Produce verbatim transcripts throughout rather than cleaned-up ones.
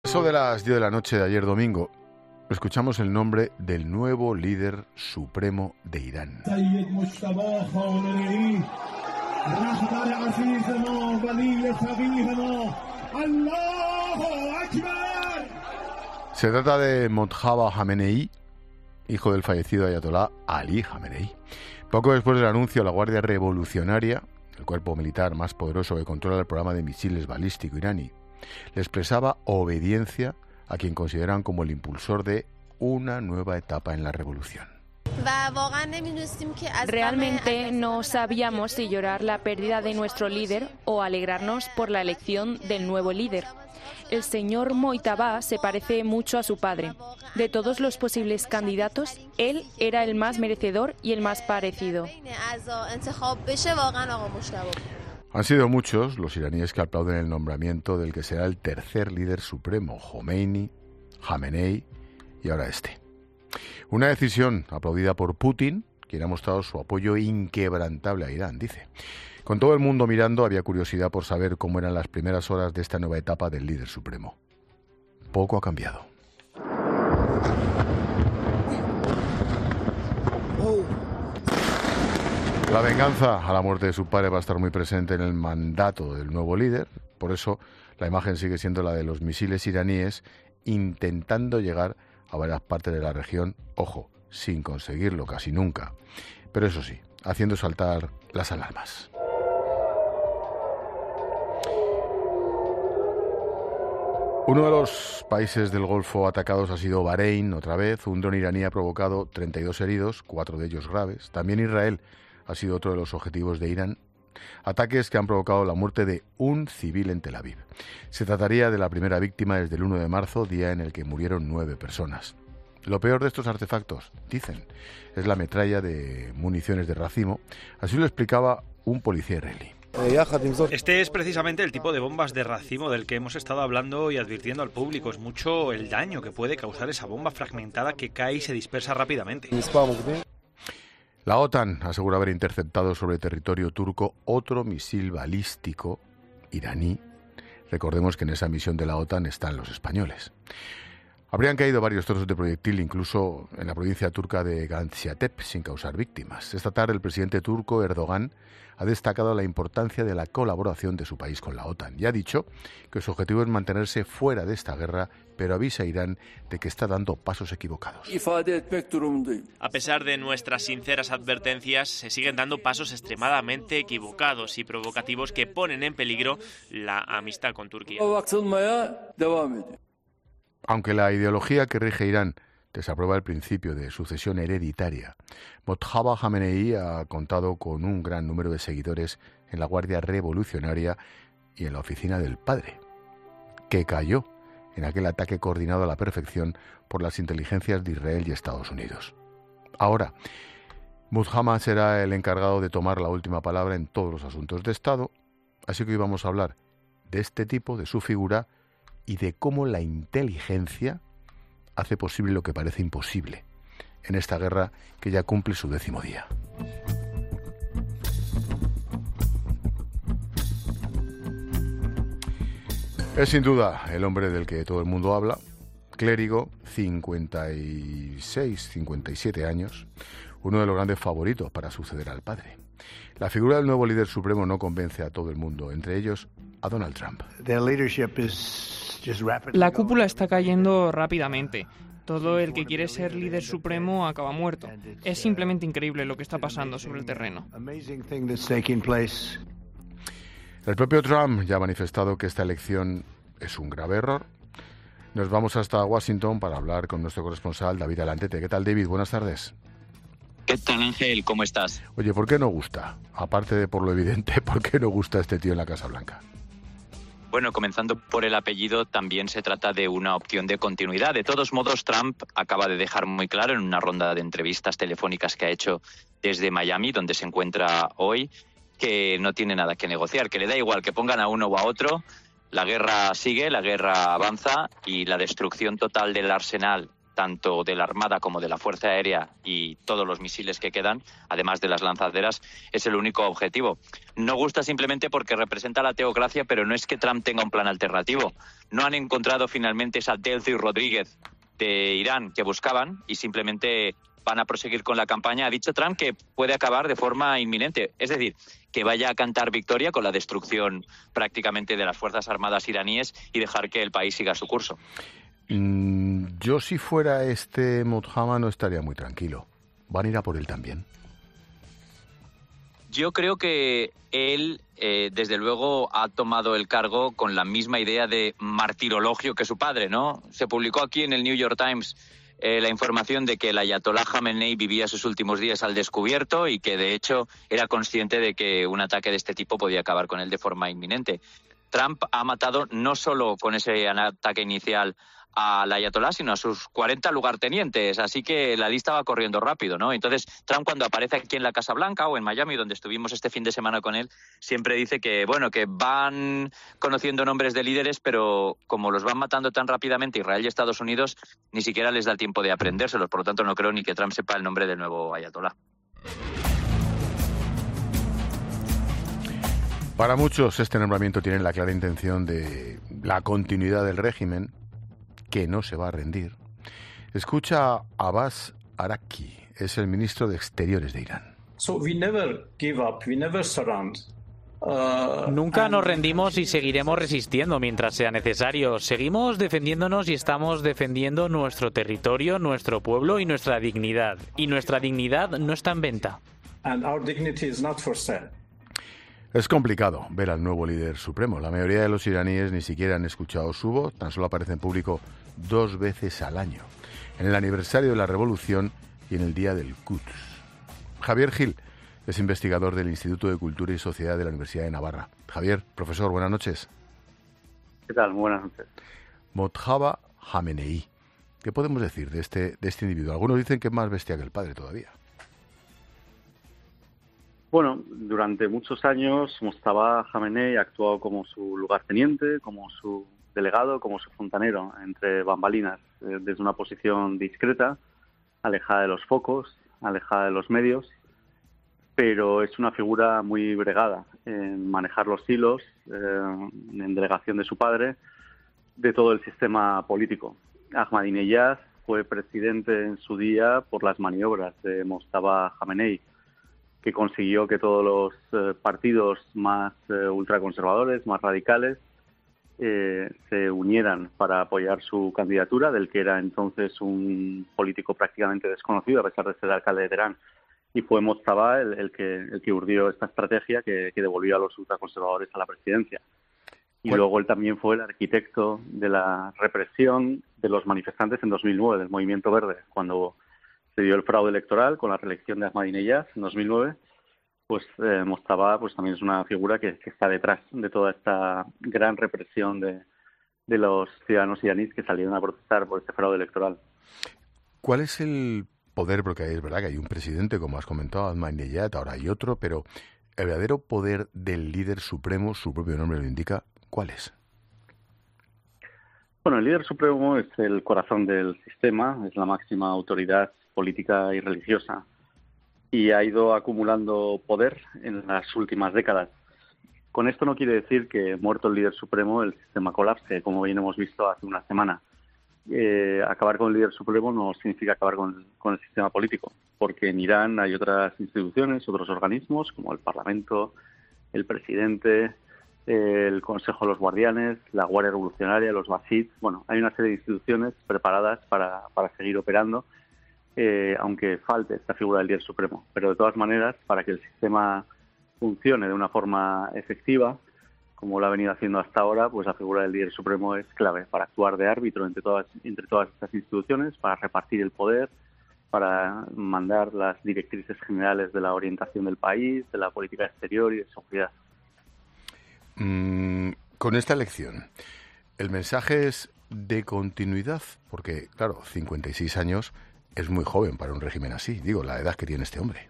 Eso de las diez de la noche de ayer domingo, escuchamos el nombre del nuevo líder supremo de Irán. Se trata de Mojtaba Khamenei, hijo del fallecido ayatolá Ali Khamenei. Poco después del anuncio, la Guardia Revolucionaria, el cuerpo militar más poderoso que controla el programa de misiles balístico iraní, le expresaba obediencia a quien consideran como el impulsor de una nueva etapa en la revolución. Realmente no sabíamos si llorar la pérdida de nuestro líder o alegrarnos por la elección del nuevo líder. El señor Mojtaba se parece mucho a su padre. De todos los posibles candidatos, él era el más merecedor y el más parecido. Han sido muchos los iraníes que aplauden el nombramiento del que será el tercer líder supremo, Khomeini, Khamenei y ahora este. Una decisión aplaudida por Putin, quien ha mostrado su apoyo inquebrantable a Irán, dice. Con todo el mundo mirando, había curiosidad por saber cómo eran las primeras horas de esta nueva etapa del líder supremo. Poco ha cambiado. La venganza a la muerte de su padre va a estar muy presente en el mandato del nuevo líder. Por eso, la imagen sigue siendo la de los misiles iraníes intentando llegar a varias partes de la región, ojo, sin conseguirlo casi nunca. Pero eso sí, haciendo saltar las alarmas. Uno de los países del Golfo atacados ha sido Bahrein, otra vez. Un dron iraní ha provocado treinta y dos heridos, cuatro de ellos graves. También Israel ha sido otro de los objetivos de Irán. Ataques que han provocado la muerte de un civil en Tel Aviv. Se trataría de la primera víctima desde el uno de marzo, día en el que murieron nueve personas. Lo peor de estos artefactos, dicen, es la metralla de municiones de racimo. Así lo explicaba un policía israelí. Este es precisamente el tipo de bombas de racimo del que hemos estado hablando y advirtiendo al público. Es mucho el daño que puede causar esa bomba fragmentada que cae y se dispersa rápidamente. La OTAN asegura haber interceptado sobre territorio turco otro misil balístico iraní. Recordemos que en esa misión de la OTAN están los españoles. Habrían caído varios trozos de proyectil incluso en la provincia turca de Gaziantep sin causar víctimas. Esta tarde el presidente turco Erdogan ha destacado la importancia de la colaboración de su país con la OTAN y ha dicho que su objetivo es mantenerse fuera de esta guerra, pero avisa a Irán de que está dando pasos equivocados. A pesar de nuestras sinceras advertencias, se siguen dando pasos extremadamente equivocados y provocativos que ponen en peligro la amistad con Turquía. Aunque la ideología que rige Irán desaprueba el principio de sucesión hereditaria, Mojtaba Khamenei ha contado con un gran número de seguidores en la Guardia Revolucionaria y en la oficina del padre, que cayó en aquel ataque coordinado a la perfección por las inteligencias de Israel y Estados Unidos. Ahora, Mojtaba será el encargado de tomar la última palabra en todos los asuntos de Estado, así que hoy vamos a hablar de este tipo, de su figura, y de cómo la inteligencia hace posible lo que parece imposible en esta guerra que ya cumple su décimo día. Es sin duda el hombre del que todo el mundo habla, clérigo, cincuenta y seis, cincuenta y siete años, uno de los grandes favoritos para suceder al padre. La figura del nuevo líder supremo no convence a todo el mundo, entre ellos a Donald Trump. La cúpula está cayendo rápidamente. Todo el que quiere ser líder supremo acaba muerto. Es simplemente increíble lo que está pasando sobre el terreno. El propio Trump ya ha manifestado que esta elección es un grave error. Nos vamos hasta Washington para hablar con nuestro corresponsal David Alantete. ¿Qué tal, David? Buenas tardes. ¿Qué tal, Ángel? ¿Cómo estás? Oye, ¿por qué no gusta? Aparte de por lo evidente, ¿por qué no gusta este tío en la Casa Blanca? Bueno, comenzando por el apellido, también se trata de una opción de continuidad. De todos modos, Trump acaba de dejar muy claro en una ronda de entrevistas telefónicas que ha hecho desde Miami, donde se encuentra hoy, que no tiene nada que negociar, que le da igual que pongan a uno o a otro. La guerra sigue, la guerra avanza y la destrucción total del arsenal tanto de la Armada como de la Fuerza Aérea y todos los misiles que quedan, además de las lanzaderas, es el único objetivo. No gusta simplemente porque representa la teocracia, pero no es que Trump tenga un plan alternativo. No han encontrado finalmente esa Delcy Rodríguez de Irán que buscaban y simplemente van a proseguir con la campaña. Ha dicho Trump que puede acabar de forma inminente, es decir, que vaya a cantar victoria con la destrucción prácticamente de las Fuerzas Armadas iraníes y dejar que el país siga su curso. Mm, yo si fuera este Mottama no estaría muy tranquilo. ¿Van a ir a por él también? Yo creo que él, eh, desde luego, ha tomado el cargo con la misma idea de martirologio que su padre, ¿no? Se publicó aquí en el New York Times Eh, la información de que el ayatolá Jamenei vivía sus últimos días al descubierto y que, de hecho, era consciente de que un ataque de este tipo podía acabar con él de forma inminente. Trump ha matado no solo con ese ataque inicial al ayatolá, sino a sus cuarenta lugartenientes, así que la lista va corriendo rápido, ¿no? Entonces, Trump, cuando aparece aquí en la Casa Blanca o en Miami, donde estuvimos este fin de semana con él, siempre dice que, bueno, que van conociendo nombres de líderes, pero como los van matando tan rápidamente Israel y Estados Unidos, ni siquiera les da el tiempo de aprendérselos. Por lo tanto, no creo ni que Trump sepa el nombre del nuevo ayatolá. Para muchos, este nombramiento tiene la clara intención de la continuidad del régimen, que no se va a rendir. Escucha a Abbas Araki, es el ministro de Exteriores de Irán. So we never give up, we never surrender. Uh, Nunca nos rendimos y seguiremos resistiendo mientras sea necesario. Seguimos defendiéndonos y estamos defendiendo nuestro territorio, nuestro pueblo y nuestra dignidad. Y nuestra dignidad no está en venta. And our dignity is not for sale. Es complicado ver al nuevo líder supremo. La mayoría de los iraníes ni siquiera han escuchado su voz, tan solo aparece en público dos veces al año, en el aniversario de la Revolución y en el Día del Quds. Javier Gil es investigador del Instituto de Cultura y Sociedad de la Universidad de Navarra. Javier, profesor, buenas noches. ¿Qué tal? Buenas noches. Mottaba Jamenei. ¿Qué podemos decir de este, de este individuo? Algunos dicen que es más bestia que el padre todavía. Bueno, durante muchos años Mottaba Jamenei ha actuado como su lugarteniente, como su delegado, como su fontanero entre bambalinas, eh, desde una posición discreta, alejada de los focos, alejada de los medios, pero es una figura muy bregada en manejar los hilos, eh, en delegación de su padre, de todo el sistema político. Ahmadinejad fue presidente en su día por las maniobras de Mottaba Jamenei, que consiguió que todos los eh, partidos más eh, ultraconservadores, más radicales, eh, se unieran para apoyar su candidatura, del que era entonces un político prácticamente desconocido, a pesar de ser alcalde de Teherán. Y fue Mottaba el, el, que, el que urdió esta estrategia que, que devolvió a los ultraconservadores a la presidencia. Y bueno, luego él también fue el arquitecto de la represión de los manifestantes en dos mil nueve, del Movimiento Verde, cuando se dio el fraude electoral con la reelección de Ahmadinejad en dos mil nueve, pues eh, Mottaba pues también es una figura que, que está detrás de toda esta gran represión de, de los ciudadanos iraníes que salieron a protestar por este fraude electoral. ¿Cuál es el poder? Porque es verdad que hay un presidente, como has comentado, Ahmadinejad, ahora hay otro, pero el verdadero poder del líder supremo, su propio nombre lo indica, ¿cuál es? Bueno, el líder supremo es el corazón del sistema, es la máxima autoridad política y religiosa, y ha ido acumulando poder en las últimas décadas. Con esto no quiere decir que, muerto el líder supremo, el sistema colapse, como bien hemos visto hace una semana. Eh, acabar con el líder supremo no significa acabar con, con el sistema político, porque en Irán hay otras instituciones, otros organismos, como el Parlamento, el presidente, el Consejo de los Guardianes, la Guardia Revolucionaria, los Basid. Bueno, hay una serie de instituciones preparadas para, para seguir operando, Eh, aunque falte esta figura del líder supremo. Pero de todas maneras, para que el sistema funcione de una forma efectiva, como lo ha venido haciendo hasta ahora, pues la figura del líder supremo es clave para actuar de árbitro entre todas, entre todas estas instituciones, para repartir el poder, para mandar las directrices generales de la orientación del país, de la política exterior y de seguridad. Mm, con esta elección, el mensaje es de continuidad, porque, claro, cincuenta y seis años es muy joven para un régimen así, digo, la edad que tiene este hombre.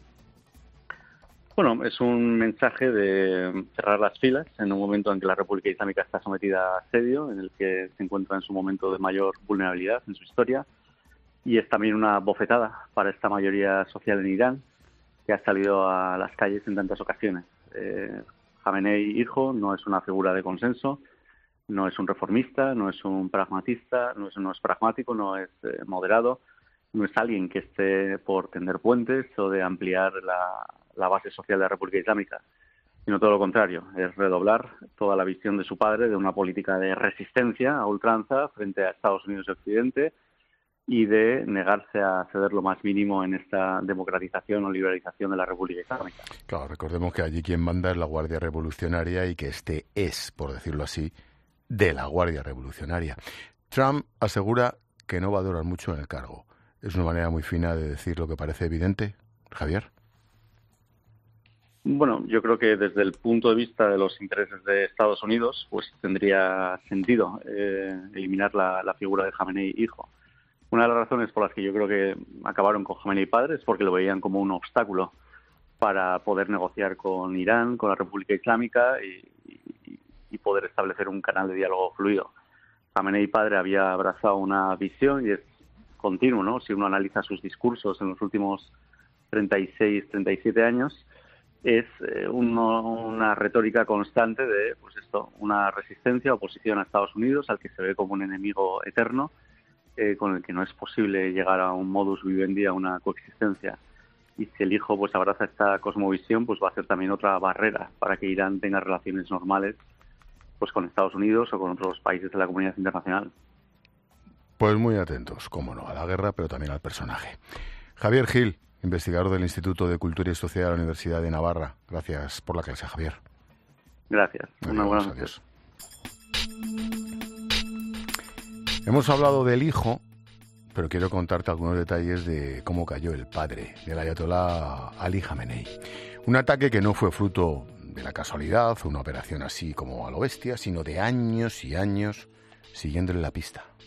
Bueno, es un mensaje de cerrar las filas en un momento en que la República Islámica está sometida a asedio, en el que se encuentra en su momento de mayor vulnerabilidad en su historia, y es también una bofetada para esta mayoría social en Irán, que ha salido a las calles en tantas ocasiones. Eh, Jamenei hijo no es una figura de consenso, no es un reformista, no es un pragmatista, no es, no es pragmático, no es eh, moderado, no es alguien que esté por tender puentes o de ampliar la, la base social de la República Islámica, sino todo lo contrario, es redoblar toda la visión de su padre de una política de resistencia a ultranza frente a Estados Unidos y Occidente, y de negarse a ceder lo más mínimo en esta democratización o liberalización de la República Islámica. Claro, recordemos que allí quien manda es la Guardia Revolucionaria y que este es, por decirlo así, de la Guardia Revolucionaria. Trump asegura que no va a durar mucho en el cargo. ¿Es una manera muy fina de decir lo que parece evidente, Javier? Bueno, yo creo que desde el punto de vista de los intereses de Estados Unidos, pues tendría sentido eh, eliminar la, la figura de Jamenei hijo. Una de las razones por las que yo creo que acabaron con Jamenei padre es porque lo veían como un obstáculo para poder negociar con Irán, con la República Islámica y, y, y poder establecer un canal de diálogo fluido. Jamenei padre había abrazado una visión y es continuo, ¿no? Si uno analiza sus discursos en los últimos treinta y seis, treinta y siete años, es eh, uno, una retórica constante de, pues esto, una resistencia, oposición a Estados Unidos, al que se ve como un enemigo eterno, Eh, con el que no es posible llegar a un modus vivendi, a una coexistencia. Y si el hijo pues abraza esta cosmovisión, pues va a ser también otra barrera para que Irán tenga relaciones normales pues con Estados Unidos o con otros países de la comunidad internacional. Pues muy atentos, cómo no, a la guerra, pero también al personaje. Javier Gil, investigador del Instituto de Cultura y Sociedad de la Universidad de Navarra. Gracias por la clase, Javier. Gracias. Adiós, Una buena noche. adiós. Hemos hablado del hijo, pero quiero contarte algunos detalles de cómo cayó el padre del ayatolá Ali Jamenei. Un ataque que no fue fruto de la casualidad, una operación así como a lo bestia, sino de años y años siguiéndole la pista.